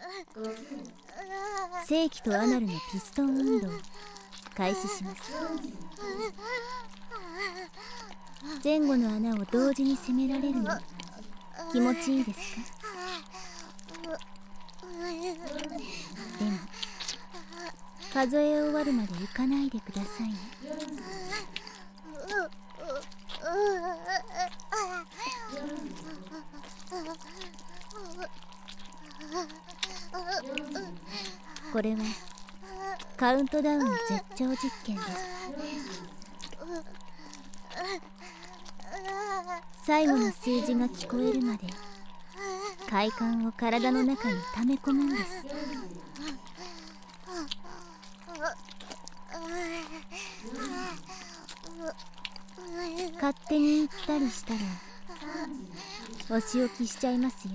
正規とアナルのピストン運動開始します。前後の穴を同時に攻められるの気持ちいいですか？でも数え終わるまで行かないでくださいね。これはカウントダウン絶頂実験です。最後の数字が聞こえるまで快感を体の中に溜め込むんです。勝手に行ったりしたらお仕置きしちゃいますよ。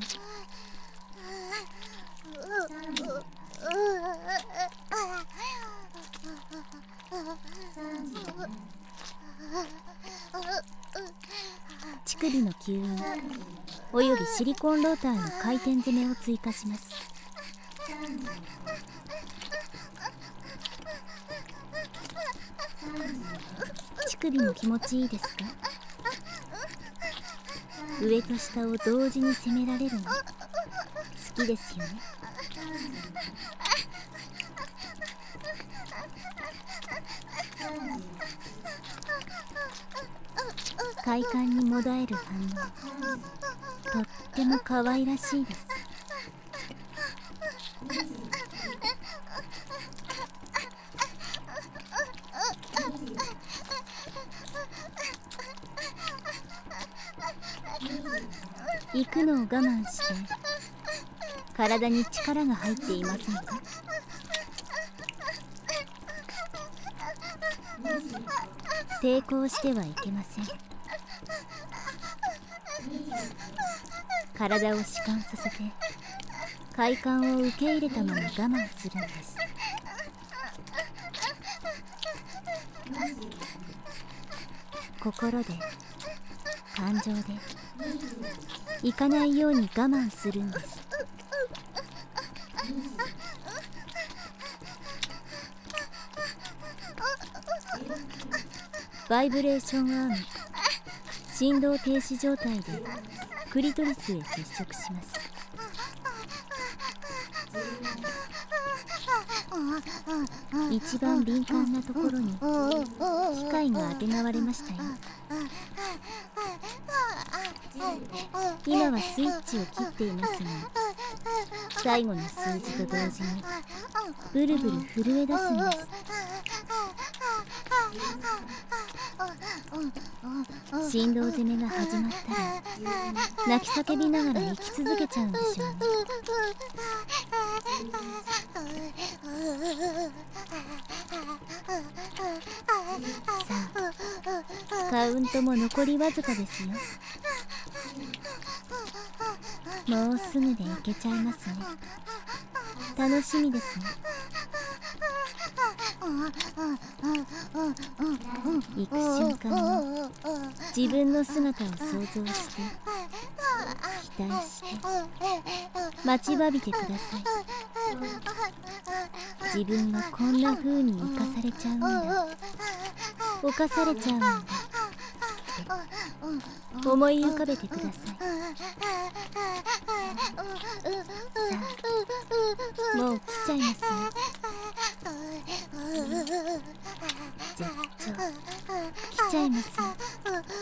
乳首の吸引およびシリコンローターの回転攻めを追加します。乳首も気持ちいいですか？上と下を同時に攻められるの好きですよね。快感にもだえる反応とっても可愛らしいです。行くのを我慢して体に力が入っていませんか？抵抗してはいけません。体を弛緩させて快感を受け入れたまま我慢するんです。心で感情で行かないように我慢するんです。バイブレーションアーム振動停止状態でクリトリスへ接触します。一番敏感なところに機械があてがわれましたよ。今はスイッチを切っていますが最後の数字と同時にブルブル震え出すんです。振動攻めが始まったら泣き叫びながら生き続けちゃうんでしょうね。さあカウントも残りわずかですよ。もうすぐでいけちゃいますね。楽しみですね。行く瞬間に自分の姿を想像して期待して待ちわびてください。自分がこんな風に生かされちゃうんだ、犯されちゃうんだって思い浮かべてください。さあもう来ちゃいますよ。絶頂来ちゃいますよ。